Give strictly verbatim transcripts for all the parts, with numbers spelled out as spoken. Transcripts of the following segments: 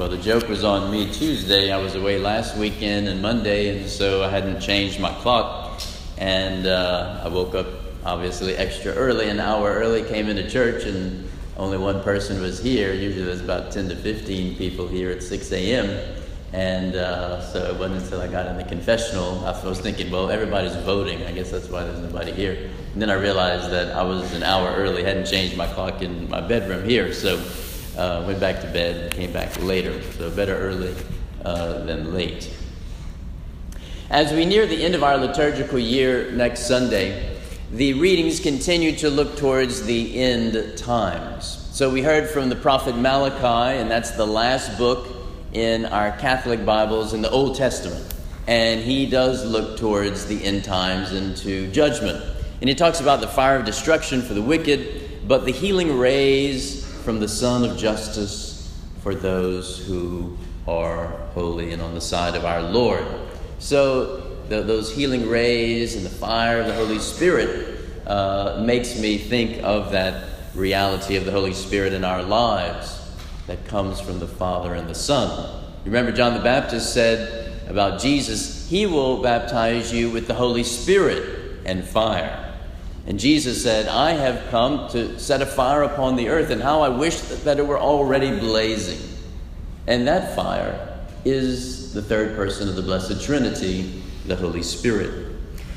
Well, the joke was on me Tuesday. I was away last weekend and Monday, and so I hadn't changed my clock. And uh, I woke up, obviously, extra early, an hour early, came into church, and only one person was here. Usually there's about ten to fifteen people here at six a.m. And uh, so it wasn't until I got in the confessional, I was thinking, well, everybody's voting. I guess that's why there's nobody here. And then I realized that I was an hour early, hadn't changed my clock in my bedroom here. So uh, went back to bed and came back later. So better early uh, than late. As we near the end of our liturgical year next Sunday, the readings continue to look towards the end times. So we heard from the prophet Malachi, and that's the last book in our Catholic Bibles in the Old Testament. And he does look towards the end times and to judgment. And he talks about the fire of destruction for the wicked, but the healing rays from the sun of justice for those who are holy and on the side of our Lord. So the, those healing rays and the fire of the Holy Spirit uh, makes me think of that reality of the Holy Spirit in our lives that comes from the Father and the Son. Remember, John the Baptist said about Jesus, he will baptize you with the Holy Spirit and fire. And Jesus said, I have come to set a fire upon the earth, and how I wish that it were already blazing. And that fire is the third person of the Blessed Trinity, the Holy Spirit.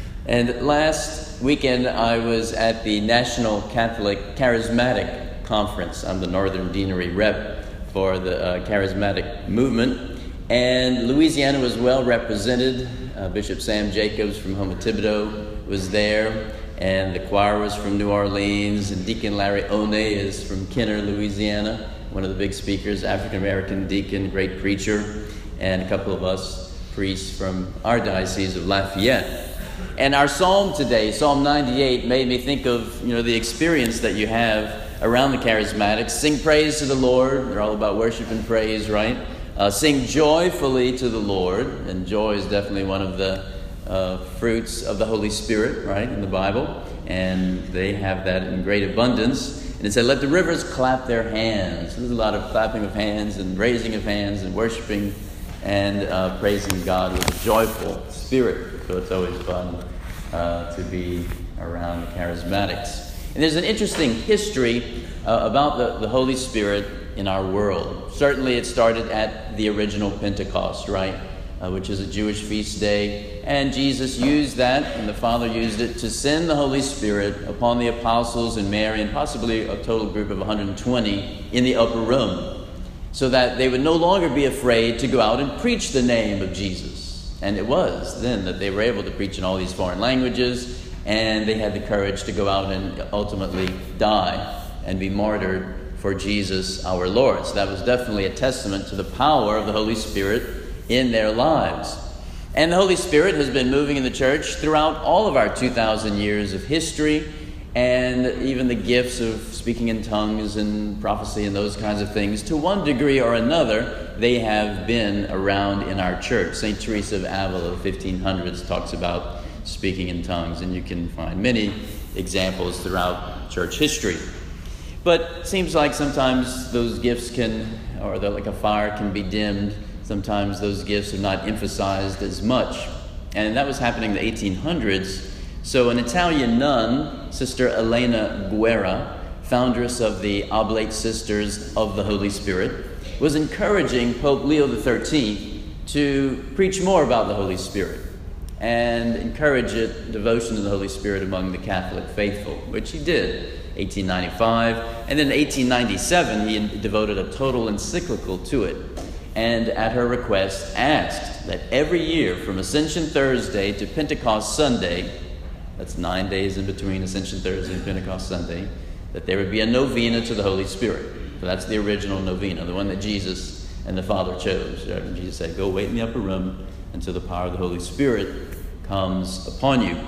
And last weekend, I was at the National Catholic Charismatic Conference. I'm the Northern Deanery rep for the uh, Charismatic movement. And Louisiana was well represented. Uh, Bishop Sam Jacobs from Home of Thibodeau was there. And the choir was from New Orleans. And Deacon Larry One is from Kenner, Louisiana. One of the big speakers, African-American deacon, great preacher. And a couple of us priests from our diocese of Lafayette. And our psalm today, Psalm ninety-eight, made me think of, you know, the experience that you have around the charismatics. Sing praise to the Lord. They're all about worship and praise, right? Uh, sing joyfully to the Lord. And joy is definitely one of the uh, fruits of the Holy Spirit, right, in the Bible. And they have that in great abundance. And it said, let the rivers clap their hands. There's a lot of clapping of hands and raising of hands and worshiping and uh, praising God with a joyful spirit. So it's always fun uh, to be around the charismatics. And there's an interesting history uh, about the, the Holy Spirit in our world. Certainly it started at the original Pentecost, right? Uh, which is a Jewish feast day. And Jesus used that, and the Father used it to send the Holy Spirit upon the apostles and Mary, and possibly a total group of one hundred twenty in the upper room, so that they would no longer be afraid to go out and preach the name of Jesus. And it was then that they were able to preach in all these foreign languages, and they had the courage to go out and ultimately die and be martyred for Jesus our Lord. So that was definitely a testament to the power of the Holy Spirit in their lives. And the Holy Spirit has been moving in the church throughout all of our two thousand years of history, and even the gifts of speaking in tongues and prophecy and those kinds of things. To one degree or another, they have been around in our church. Saint Teresa of Avila, the fifteen hundreds, talks about speaking in tongues, and you can find many examples throughout church history. But it seems like sometimes those gifts can, or like a fire can be dimmed. Sometimes those gifts are not emphasized as much. And that was happening in the eighteen hundreds. So an Italian nun, Sister Elena Guerra, foundress of the Oblate Sisters of the Holy Spirit, was encouraging Pope Leo the thirteenth to preach more about the Holy Spirit and encourage it, devotion to the Holy Spirit among the Catholic faithful, which he did, eighteen ninety-five. And then in eighteen ninety-seven, he devoted a total encyclical to it. And at her request, asked that every year from Ascension Thursday to Pentecost Sunday, that's nine days in between Ascension Thursday and Pentecost Sunday, that there would be a novena to the Holy Spirit. So that's the original novena, the one that Jesus and the Father chose. And Jesus said, go wait in the upper room until the power of the Holy Spirit comes upon you.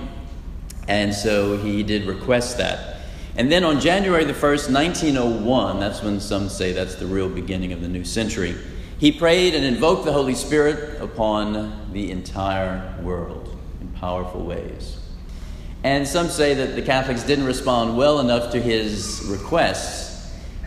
And so he did request that. And then on January the first, nineteen oh one, that's when some say that's the real beginning of the new century, he prayed and invoked the Holy Spirit upon the entire world in powerful ways. And some say that the Catholics didn't respond well enough to his requests.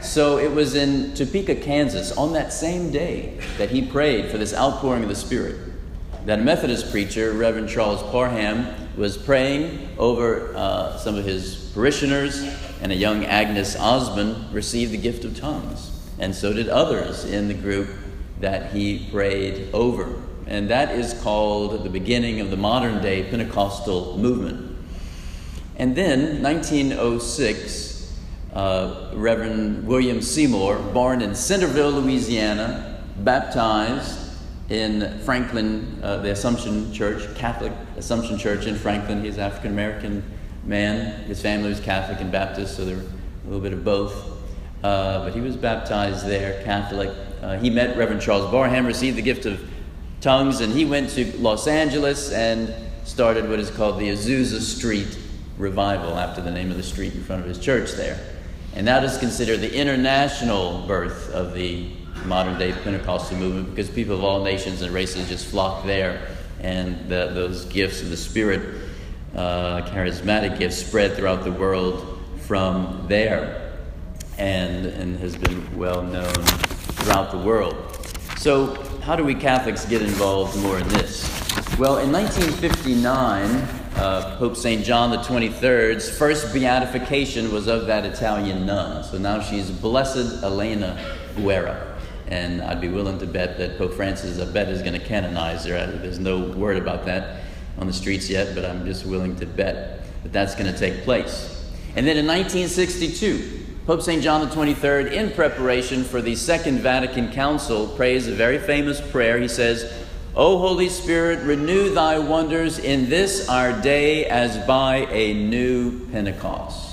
So it was in Topeka, Kansas, on that same day that he prayed for this outpouring of the Spirit, that a Methodist preacher, Reverend Charles Parham, was praying over uh, some of his parishioners, and a young Agnes Osmond received the gift of tongues. And so did others in the group that he prayed over. And that is called the beginning of the modern day Pentecostal movement. And then, nineteen oh six, uh, Reverend William Seymour, born in Centerville, Louisiana, baptized in Franklin, uh, the Assumption Church, Catholic Assumption Church in Franklin. He's an African-American man. His family was Catholic and Baptist, so there were a little bit of both. Uh, but he was baptized there, Catholic. Uh, he met Reverend Charles Parham, received the gift of tongues, and he went to Los Angeles and started what is called the Azusa Street Revival, after the name of the street in front of his church there. And that is considered the international birth of the modern-day Pentecostal movement, because people of all nations and races just flocked there, and the, those gifts of the Spirit, uh, charismatic gifts, spread throughout the world from there, and, and has been well known throughout the world. So how do we Catholics get involved more in this? Well, in nineteen fifty-nine, uh, Pope Saint John the twenty-third's first beatification was of that Italian nun. So now she's Blessed Elena Guerra. And I'd be willing to bet that Pope Francis, I bet, is going to canonize her. There's no word about that on the streets yet, but I'm just willing to bet that that's going to take place. And then in nineteen sixty-two, Pope Saint John the twenty-third, in preparation for the Second Vatican Council, prays a very famous prayer. He says, "O Holy Spirit, renew thy wonders in this our day as by a new Pentecost."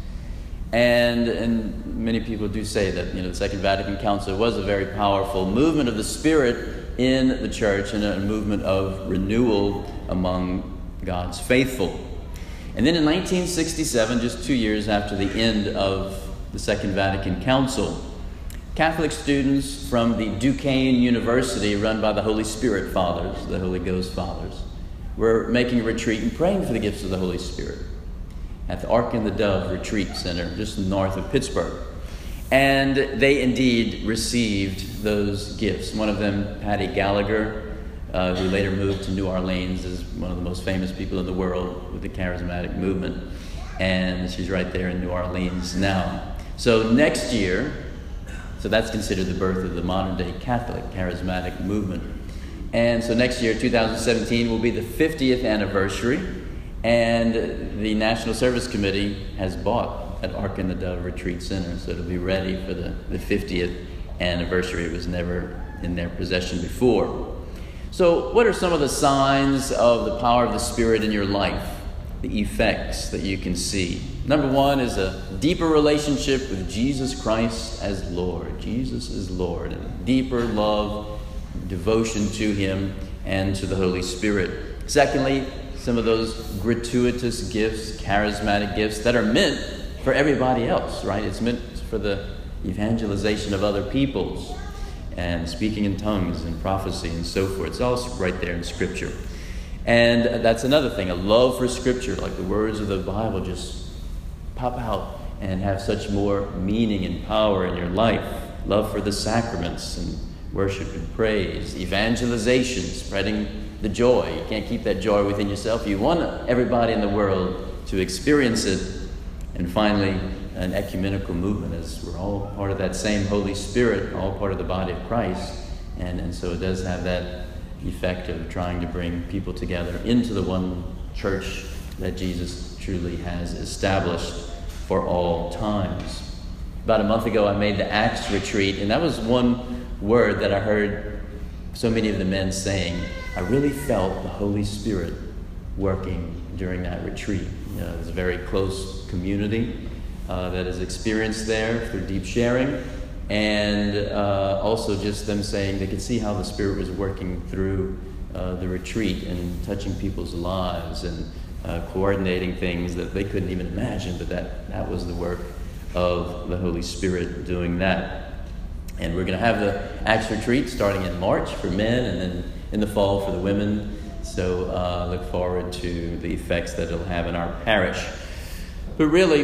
And, and many people do say that, you know, the Second Vatican Council was a very powerful movement of the Spirit in the church, and a movement of renewal among God's faithful. And then in nineteen sixty-seven, just two years after the end of the Second Vatican Council, Catholic students from the Duquesne University, run by the Holy Spirit Fathers, the Holy Ghost Fathers, were making a retreat and praying for the gifts of the Holy Spirit at the Ark and the Dove Retreat Center, just north of Pittsburgh. And they indeed received those gifts. One of them, Patty Gallagher, uh, who later moved to New Orleans, is one of the most famous people in the world with the charismatic movement. And she's right there in New Orleans now. So next year, so that's considered the birth of the modern-day Catholic charismatic movement. And so next year, two thousand seventeen, will be the fiftieth anniversary. And the National Service Committee has bought that Ark and the Dove Retreat Center, so it'll be ready for the, the fiftieth anniversary. It was never in their possession before. So what are some of the signs of the power of the Spirit in your life? The effects that you can see. Number one is a deeper relationship with Jesus Christ as Lord. Jesus is Lord. And a deeper love, devotion to Him and to the Holy Spirit. Secondly, some of those gratuitous gifts, charismatic gifts that are meant for everybody else, right? It's meant for the evangelization of other peoples, and speaking in tongues and prophecy and so forth. It's all right there in Scripture. And that's another thing, a love for Scripture, like the words of the Bible just pop out and have such more meaning and power in your life. Love for the sacraments and worship and praise. Evangelization, spreading the joy. You can't keep that joy within yourself. You want everybody in the world to experience it. And finally, an ecumenical movement, as we're all part of that same Holy Spirit, all part of the body of Christ. And, and so it does have that effect of trying to bring people together into the one church that Jesus truly has established for all times. About a month ago, I made the Acts retreat, and that was one word that I heard so many of the men saying. I really felt the Holy Spirit working during that retreat. You know, there's a very close community uh, that is experienced there through deep sharing, and uh, also just them saying they could see how the Spirit was working through uh, the retreat and touching people's lives and uh, coordinating things that they couldn't even imagine, but that, that was the work of the Holy Spirit doing that. And we're going to have the Acts retreat starting in March for men, and then in the fall for the women. So uh, look forward to the effects that it'll have in our parish. But really,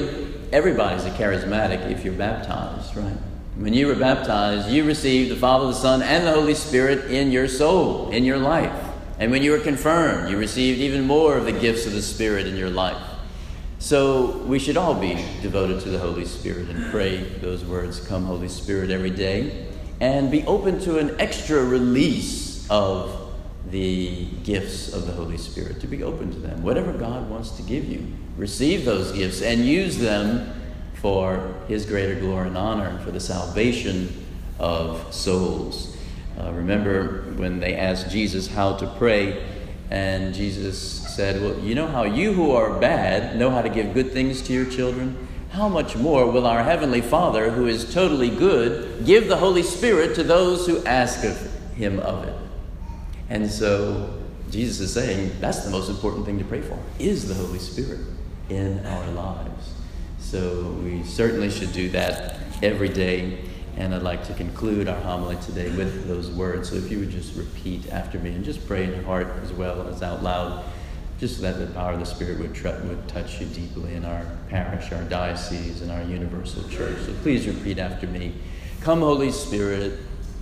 everybody's a charismatic if you're baptized, right? When you were baptized, you received the Father, the Son, and the Holy Spirit in your soul, in your life. And when you were confirmed, you received even more of the gifts of the Spirit in your life. So we should all be devoted to the Holy Spirit and pray those words, "Come, Holy Spirit," every day, and be open to an extra release of the gifts of the Holy Spirit, to be open to them. Whatever God wants to give you, receive those gifts and use them for His greater glory and honor and for the salvation of souls. Uh, remember when they asked Jesus how to pray, and Jesus said, "Well, you know how you who are bad know how to give good things to your children? How much more will our Heavenly Father, who is totally good, give the Holy Spirit to those who ask of Him of it?" And so Jesus is saying that's the most important thing to pray for, is the Holy Spirit in our lives. So we certainly should do that every day. And I'd like to conclude our homily today with those words. So if you would just repeat after me and just pray in your heart as well as out loud, just that the power of the Spirit would, tr- would touch you deeply in our parish, our diocese, and our universal church. So please repeat after me. Come, Holy Spirit.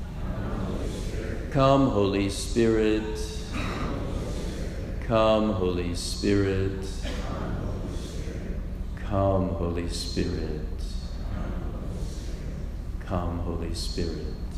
Come, Holy Spirit. Come, Holy Spirit. Come, Holy Spirit. Come, Holy Spirit.